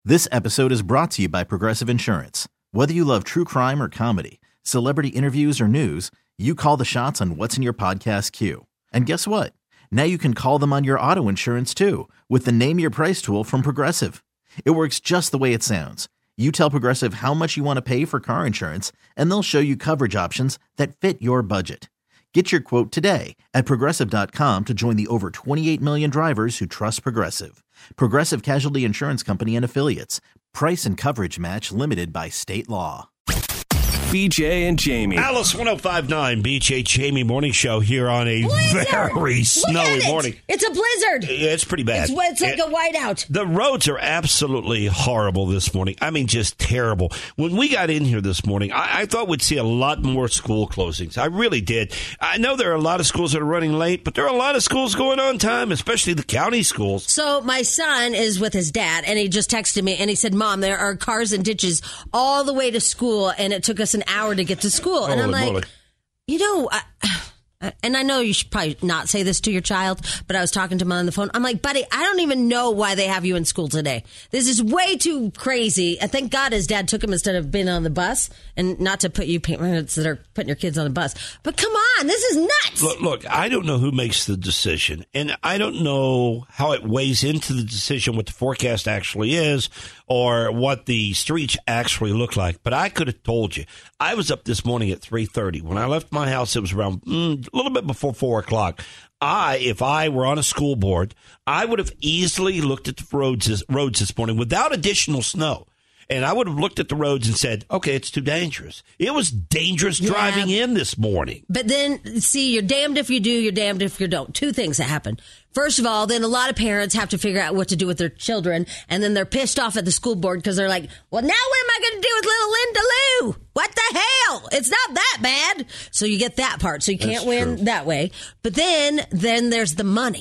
This episode is brought to you by Progressive Insurance. Whether you love true crime or comedy, celebrity interviews or news, you call the shots on what's in your podcast queue. And guess what? Now you can call them on your auto insurance too with the Name Your Price tool from Progressive. It works just the way it sounds. You tell Progressive how much you want to pay for car insurance, and they'll show you coverage options that fit your budget. Get your quote today at Progressive.com to join the over 28 million drivers who trust Progressive. Progressive Casualty Insurance Company and Affiliates. Price and coverage match limited by state law. BJ and Jamie. Alice 105.9 BJ Jamie morning show here on a very snowy morning. It's a blizzard. Yeah, it's pretty bad. It's like a whiteout. The roads are absolutely horrible this morning. I mean, just terrible. When we got in here this morning, I thought we'd see a lot more school closings. I really did. I know there are a lot of schools that are running late, but there are a lot of schools going on time, especially the county schools. So my son is with his dad, and he just texted me, and he said, Mom, there are cars and ditches all the way to school, and it took us an hour to get to school. And I'm like, you know, and I know you should probably not say this to your child, but I was talking to him on the phone. I'm like, buddy, I don't even know why they have you in school today. This is way too crazy. Thank God his dad took him instead of being on the bus, and not to put you parents that are putting your kids on the bus. But come on, this is nuts. Look, I don't know who makes the decision, and I don't know how it weighs into the decision what the forecast actually is or what the streets actually look like. But I could have told you. I was up this morning at 3:30. When I left my house, it was around a little bit before 4 o'clock. If I were on a school board, I would have easily looked at the roads this morning without additional snow. And I would have looked at the roads and said, okay, it's too dangerous. It was dangerous driving in this morning. But then, see, you're damned if you do, you're damned if you don't. Two things that happen. First of all, then a lot of parents have to figure out what to do with their children, and then they're pissed off at the school board because they're like, well, now what am I going to do with little Linda Lou? What the hell? It's not that bad. So you get that part. So you can't win that way. But then there's the money.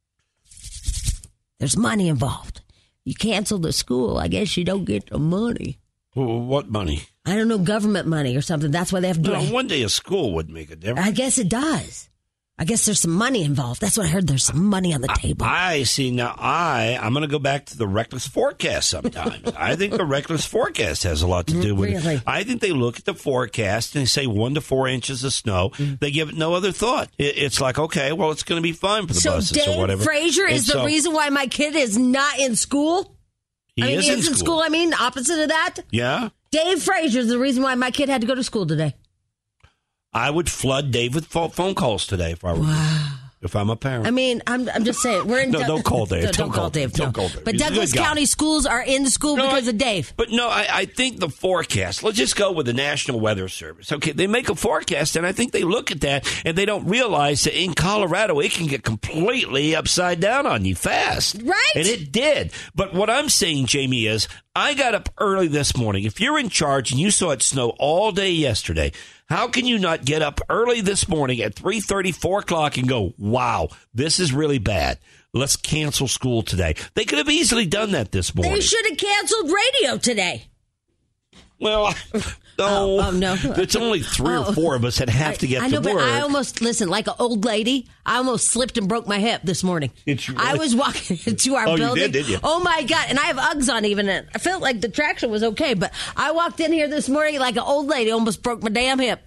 There's money involved. You cancel the school, I guess you don't get the money. Well, what money? I don't know, government money or something. That's why they have to do it. One day a school would make a difference. I guess it does. I guess there's some money involved. That's what I heard. There's some money on the table. I see. Now, I'm going to go back to the reckless forecast sometimes. I think the reckless forecast has a lot to do with it. I think they look at the forecast and they say 1 to 4 inches of snow. They give it no other thought. It's like, okay, well, it's going to be fine for the buses or whatever. So Dave Frazier is the reason why my kid is not in school? He is in school. Opposite of that? Yeah. Dave Frazier is the reason why my kid had to go to school today. I would flood Dave with phone calls today if I were if I'm a parent. I mean, I'm just saying. We're in. No, don't call Dave. Don't call Dave. Don't call Dave. But Douglas County schools are in school because of Dave. But no, I think the forecast, let's just go with the National Weather Service. Okay, they make a forecast, and I think they look at that, and they don't realize that in Colorado, it can get completely upside down on you fast. Right. And it did. But what I'm saying, Jamie, is I got up early this morning. If you're in charge and you saw it snow all day yesterday, how can you not get up early this morning at 3:30, 4 o'clock and go, wow, this is really bad. Let's cancel school today. They could have easily done that this morning. They should have canceled radio today. Well, no. No. It's only 3 or 4 of us that have to get to work. But I almost, listen, like an old lady, I almost slipped and broke my hip this morning. I was walking to our building. You did you? Oh, my God. And I have Uggs on even. And I felt like the traction was okay. But I walked in here this morning like an old lady, almost broke my damn hip.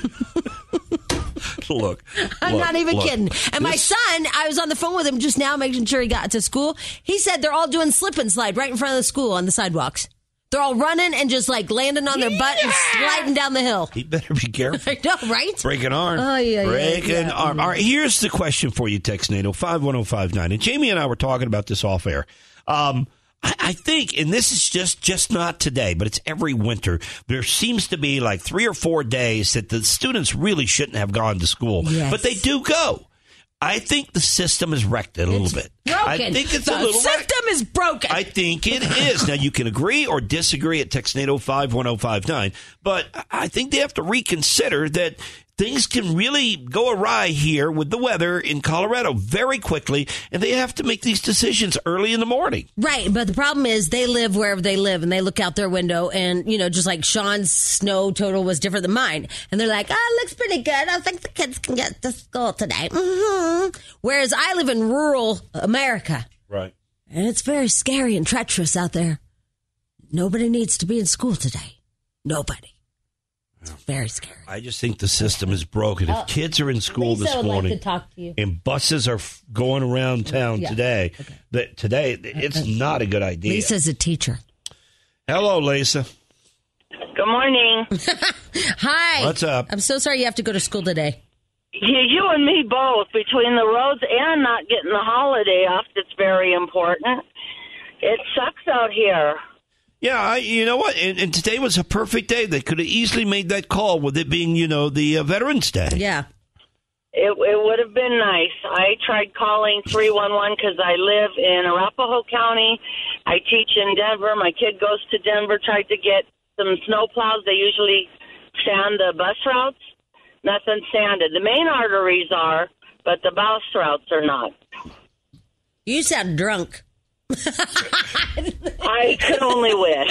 Look, I'm not even kidding. And my son, I was on the phone with him just now, making sure he got to school. He said they're all doing slip and slide right in front of the school on the sidewalks. They're all running and just like landing on their butt and sliding down the hill. He better be careful. I know, right? Break an arm. Oh, yeah. Break an arm. All right, here's the question for you, Text NATO 51059. And Jamie and I were talking about this off air. I think, and this is just not today, but it's every winter, there seems to be like 3 or 4 days that the students really shouldn't have gone to school. Yes. But they do go. I think the system is wrecked a little bit. Broken. I think it's the a little system is broken. I think it is. Now, you can agree or disagree at Textnado 51059, but I think they have to reconsider that things can really go awry here with the weather in Colorado very quickly, and they have to make these decisions early in the morning. Right, but the problem is they live wherever they live, and they look out their window, and, you know, just like Sean's snow total was different than mine, and they're like, oh, it looks pretty good. I think the kids can get to school today. Mm-hmm. Whereas I live in rural America. Right. And it's very scary and treacherous out there. Nobody needs to be in school today. Nobody. It's very scary. I just think the system is broken. If kids are in school Lisa this would morning like to talk to you. and buses are going around town today, it's not a good idea. Lisa's a teacher. Hello, Lisa. Good morning. Hi. What's up? I'm so sorry you have to go to school today. You and me both, between the roads and not getting the holiday off, that's very important. It sucks out here. Yeah, you know what? And today was a perfect day. They could have easily made that call with it being, the Veterans Day. Yeah. It would have been nice. I tried calling 311 because I live in Arapahoe County. I teach in Denver. My kid goes to Denver, tried to get some snow plows. They usually sand the bus routes. Nothing sanded. The main arteries are, but the bus routes are not. You sound drunk. I could only wish.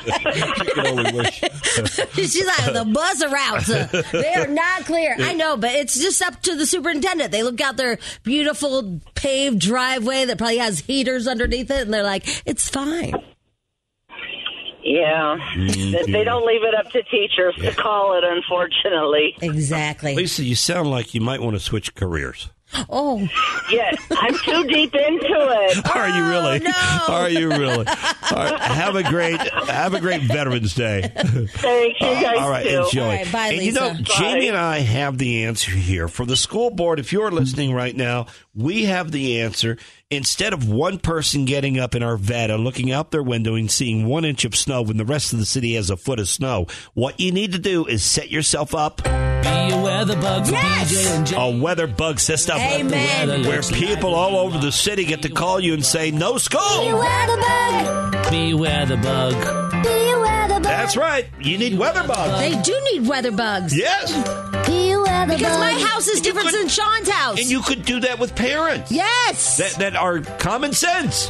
She's like, the bus routes, they are not clear. I know, but it's just up to the superintendent. They look out their beautiful paved driveway that probably has heaters underneath it, and they're like, it's fine. Yeah. They don't leave it up to teachers to call it, unfortunately. Exactly. Lisa, you sound like you might want to switch careers. Oh. Yes, I'm too deep into it. Are you really? No. Are you really? All right, have a great Veterans Day. Thanks, you guys All right, too. enjoy. All right, bye, and Lisa. Jamie and I have the answer here. For the school board, if you're listening right now, we have the answer. Instead of one person getting up in Arvada, looking out their window and seeing 1 inch of snow when the rest of the city has a foot of snow, what you need to do is set yourself up. Be a weather bug for Yes! BJ and Jamie. A weather bug system. Amen. Where people all over the city get to call you and say, no school. Be a weather bug. That's right. You need weather bugs. They do need weather bugs. Yes. Because my house is different than Sean's house. And you could do that with parents. Yes. That are common sense.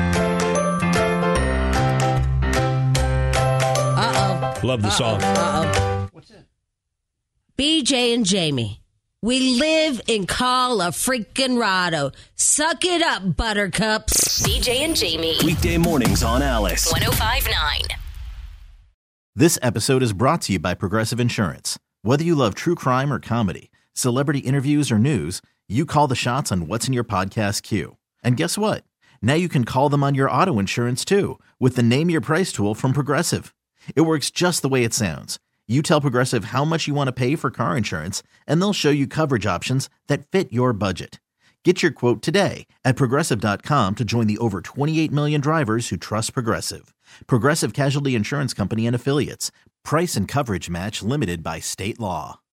Uh-oh. Love the song. Uh-oh. What's that? BJ and Jamie. We live in Colorado. Suck it up, buttercups. BJ and Jamie. Weekday mornings on Alice. 105.9. This episode is brought to you by Progressive Insurance. Whether you love true crime or comedy, celebrity interviews or news, you call the shots on what's in your podcast queue. And guess what? Now you can call them on your auto insurance too with the Name Your Price tool from Progressive. It works just the way it sounds. You tell Progressive how much you want to pay for car insurance, and they'll show you coverage options that fit your budget. Get your quote today at Progressive.com to join the over 28 million drivers who trust Progressive. Progressive Casualty Insurance Company and Affiliates. Price and coverage match limited by state law.